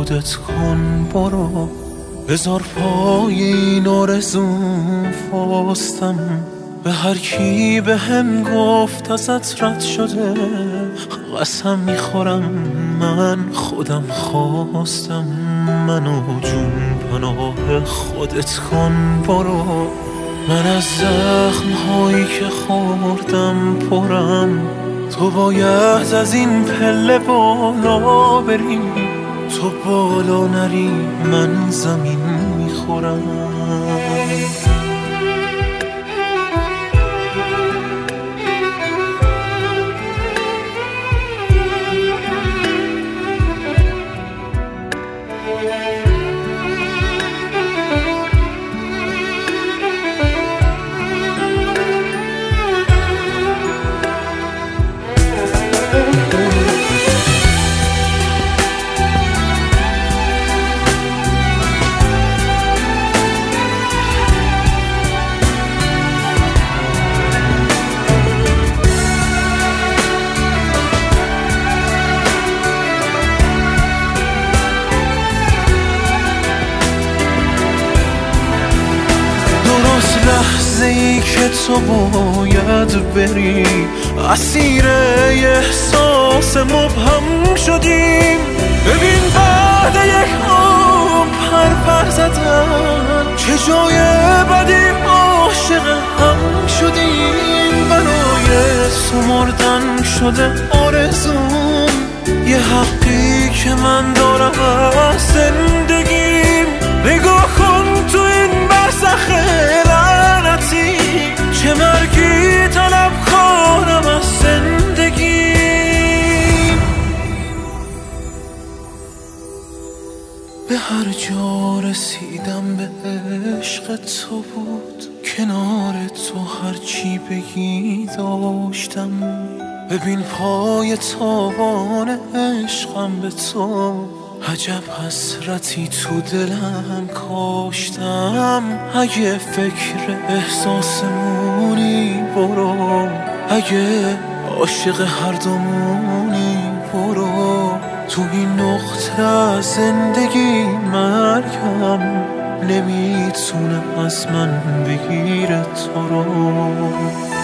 خودت کن برو، بذار پای این آرزوم فاستم. به هر کی به هم گفت ازت رد شده، قسم میخورم من خودم خواستم. منو جون پناه خودت کن برو، من از زخم‌هایی که خوردم پرم. تو باید از این پله بالا بری، تو بالا نری من زمین میخورم. لحظه‌ای که تو باید بری، اسیر احساس مبهم شدیم. ببین بعد یک عمر پر زدن، چه جای بدی عاشق هم شدیم. برای سمردن شده آرزوم، یه حقی که من دارم از زندگیم. نگاه کن تو این برزخ لعنتی، چه مرگی طلب کنم از زندگی. به هر جا رسیدم به عشق تو بود، کنار تو هرچی بگی داشتم. ببین پای تابان عشقم به تو، عجب حسرتی تو دلم کاشتم. اگه فکر احساسمونی برو، اگه عاشق هر دومونی برو. تو این نقطه از زندگی مرگم نمیتونه از من بگیره تو رو.